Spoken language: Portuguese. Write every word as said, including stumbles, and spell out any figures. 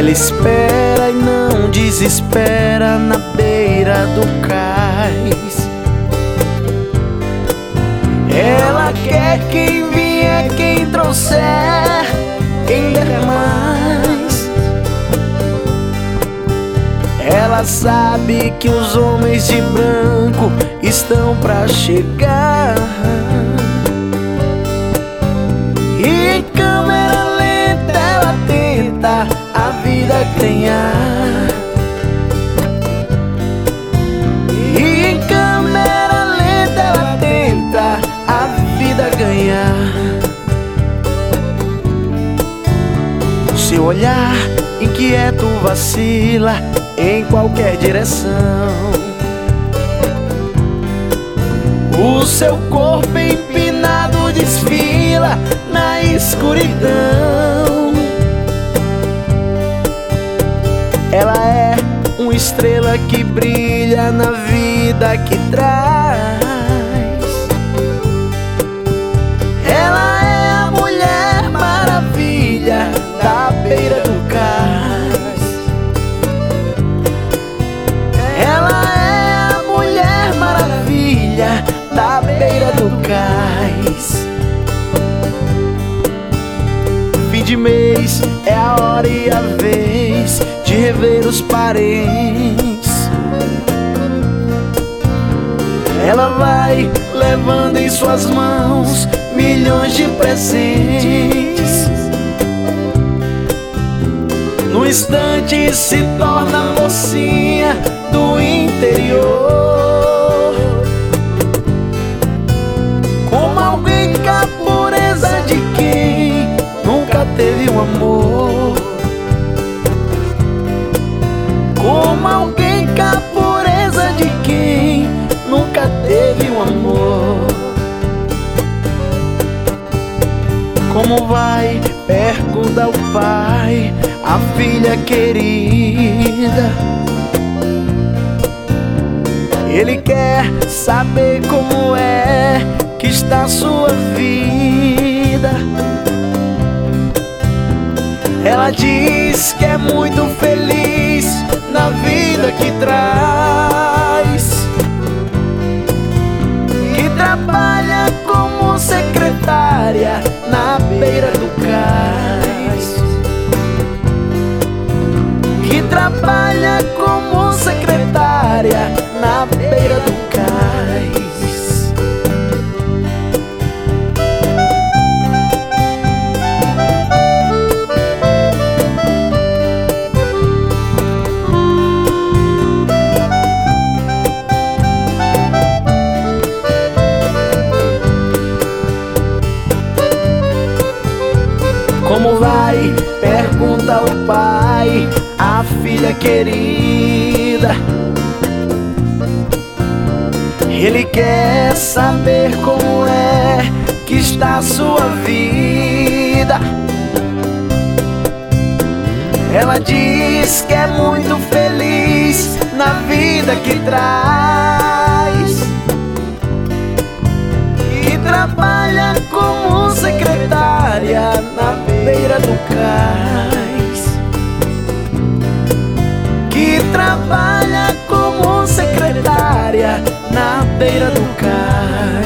Ela espera e não desespera na beira do cais. Ela quer quem vier, quem trouxer, quem der mais. Ela sabe que os homens de branco estão pra chegar, e em câmera lenta ela tenta a vida ganhar. E em câmera lenta ela tenta a vida ganhar. Seu olhar inquieto vacila em qualquer direção. O seu corpo empinado desfila na escuridão. Ela é uma estrela que brilha na vida que traz. Ela é a Mulher Maravilha da beira do cais. Ela é a Mulher Maravilha da beira do cais. Fim de mês é a hora e a vez de rever os parentes. Ela vai levando em suas mãos milhões de presentes. No instante se torna mocinha do interior, como alguém com a pureza de quem nunca teve um amor. Como alguém com a pureza de quem nunca teve um amor. Como vai? Pergunta ao pai, a filha querida. Ele quer saber como é que está a sua vida. Ela diz que é muito feliz na vida que traz, que trabalha como secretária na beira do cais, que trabalha como secretária na beira do cais. Como vai? Pergunta ao pai, a filha querida. Ele quer saber como é que está a sua vida. Ela diz que é muito feliz na vida que traz, que trabalha como secretária na beira do cais, que trabalha como secretária na beira do cais.